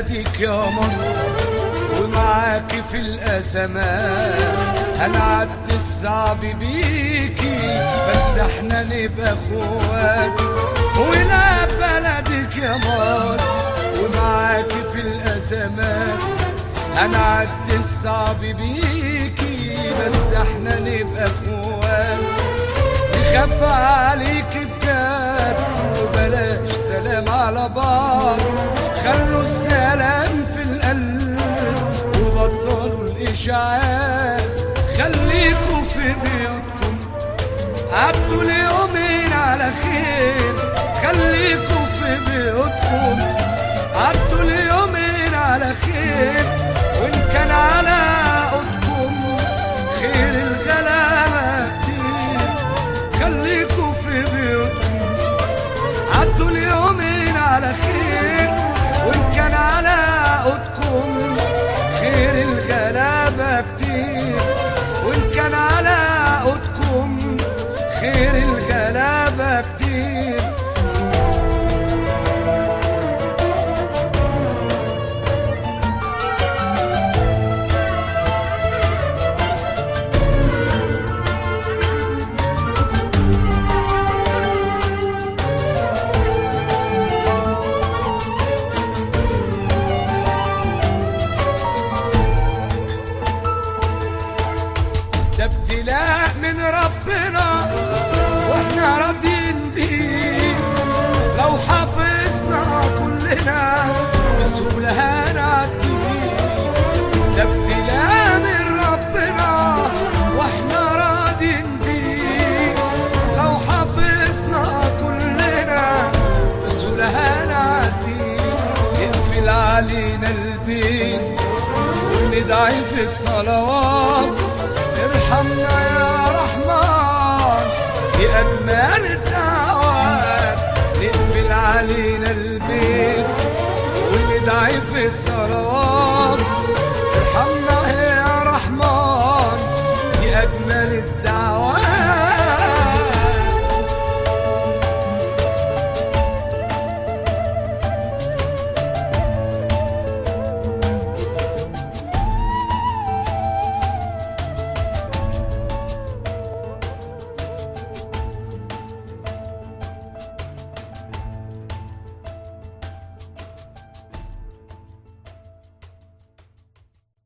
بلدك يا مصر ومعاكي في الأزمات، هنعدي الصعب بيكي بس احنا نبقى اخوات. ولا بلدك يا مصر ومعاكي في الأزمات، هنعدي الصعب بيكي بس احنا نبقى اخوات. نخاف عليك بجد وبلاش سلام على بعض، خلوا السلام في القلب وبطلوا الإشاعات. خليكوا في بيوتكم عدوا اليومين على خير، خليكوا في بيوتكم عدوا اليومين على خير. وإن كان على قدكم خير الغلابة كتير، خليكوا في بيوتكم عدوا اليومين على خير. وإن كان على قدكم خير الغلابة كتير، وإن كان على قدكم خير الغلابة كتير. ده ابتلاء من ربنا واحنا راضيين بيه، لو حافظنا كلنا بسهولة هنعديه. ده ابتلاء من ربنا واحنا راضيين بيه، لو حافظنا كلنا بسهولة هنعديه. يقفل علينا البيت وندعي في الصلاة